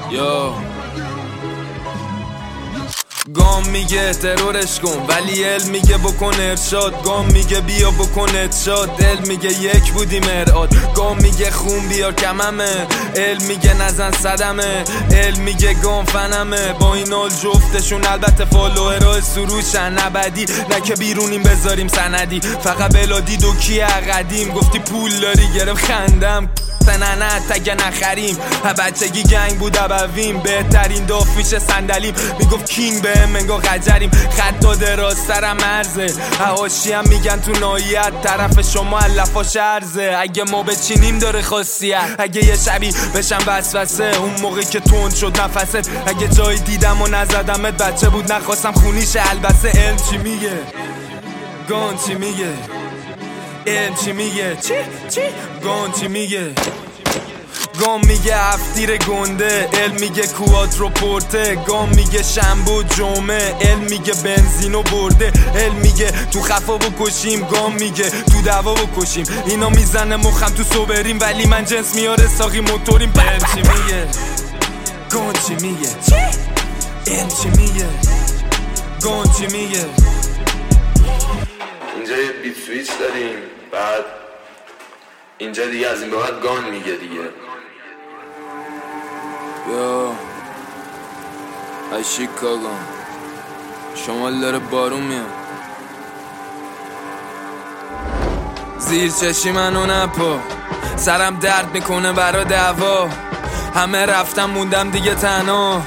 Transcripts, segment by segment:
یا گام میگه ترورش کن ولی علم میگه بکن ارشاد. گام میگه بیا بکن ارشاد. دل میگه یک بودی مرآت. گام میگه خون بیار کممه. علم میگه نزن صدمه. علم میگه گام فنمه. با این حال جفتشون البته فالوورای سروشن ابدی. نه که بیرونیم بذاریم سندی. فقط بلادی دوکی قدیم. گفتی پول داری گرفت خندم نه تگه نخریم. بچگی گنگ بود ابویم. بهترین داف میشه صندلیم. میگفت کینگ به منگا قجریم. خطا دراز سرم مرزه. حواشی هم میگن تو نایت طرف شما علفا شرزه. اگه ما بچینیم داره خاصیت. اگه یه شبی بشم وسوسه اون موقعی که تند شد نفست. اگه جایی دیدم و نزدمت بچه بود نخواستم خونیش البسه. علم چی میگه؟ گان چی میگه؟ علم چی میگه؟ چی؟ گان چی میگه؟ گام میگه هفتیر گنده. علم میگه کوادروپورته. گام میگه شنبه جمعه. علم میگه بنزینو برده. علم میگه تو خفا بکشیم. گام میگه تو دوا بکشیم. اینا میزنه مخم تو صبریم ولی من جنس میاره ساقی موتوریم. علم چی میگه؟ گان چی میگه؟ علم چی میگه؟ گان چی میگه؟ اینجا یه بیت سویچ داریم. بعد اینجا دیگه از این به بعد گان میگه دیگه. یا ای شیکاگو شمال داره بارون میاد. زیر چشی منو نپا. سرم درد میکنه برا دعوا. همه رفتم موندم دیگه تنها.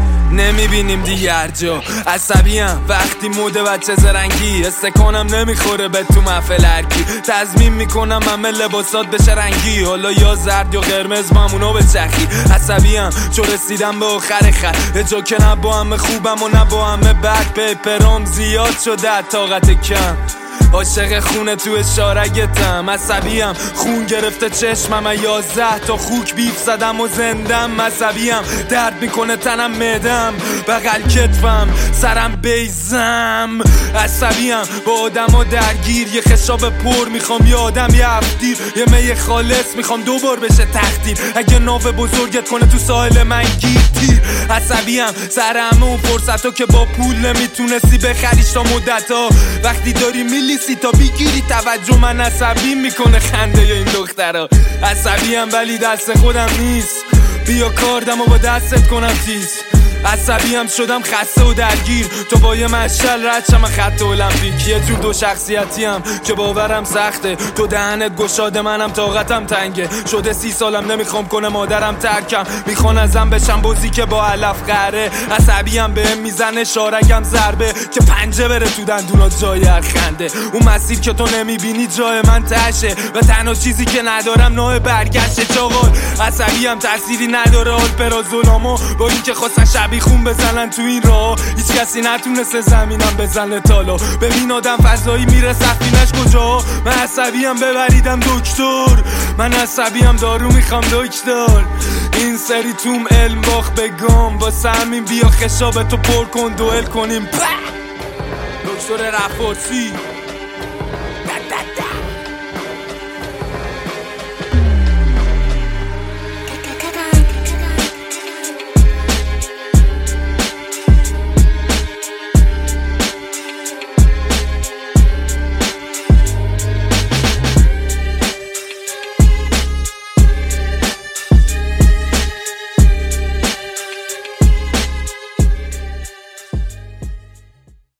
نمیبینیم دیگه هر جا. عصبیم وقتی موده بچه زرنگی. استکانم نمیخوره به تو محفل هرکی. تضمین میکنم همه لباسات بشه رنگی. حالا یا زرد یا قرمز مامونو به چخی. عصبیم چو رسیدم به آخر خط. یه جا که نه با همه خوبم و نه با همه بد. پیپرام زیاد شده طاقت کم. عاشق خونه تو اشارگتم. عصبیم خون گرفته چشمم. 11 تا خوک بیف زدم و زندم. عصبیم درد میکنه تنم معدم بغل کتفم سرم بیزم. عصبیم با آدم ها درگیر. یه خشاب پر میخوام یه آدم یه هفتیر. یه می خالص میخوام دوبار بشه تقدیر. اگه ناو بزرگت کنه تو ساحل من گیر تیر. عصبیم سر همه اون فرصت که با پول نمیتونستی بخریش تا مدت ها. وقتی داری میلیسی تا بگیری توجه من عصبی میکنه خنده یا این دخترها. عصبیم ولی دست خودم نیست. بیا کاردم و با دستت کنم تیز. عصبیم شدم خسته و درگیر. تو با یه مشعل رد شم خط المپیک. یه جور دو شخصیتیم که باورم سخته. تو دهنت گشاده منم طاقتم تنگه. شده 30 سالم نمیخوام کنه مادرم ترکم. میخوان ازم بشم بازی که با علف قهره. عصبیم بهم میزنه شارگم ضربه که پنجه بره تو دندونا جای هر خنده. اون مسیر که تو نمیبینی جای من تشه. و تنها چیزی که ندارم نوع برگشته چاقال. عصبیم تأثیری نداره آلپرازولامو. با این که خواستن شبیه خون بزنن تو این راه. هیچ کسی نتونسته زمینم بزنه تالا. ببین آدم فضایی میره سفینش کجا. من عصبیم ببریدم دکتر. من عصبیم دارو میخوام دکتر. این سری توم علم باخ بگم. واسه همین بیا خشابتو پر کن دوئل کنیم. دکتر رفاسی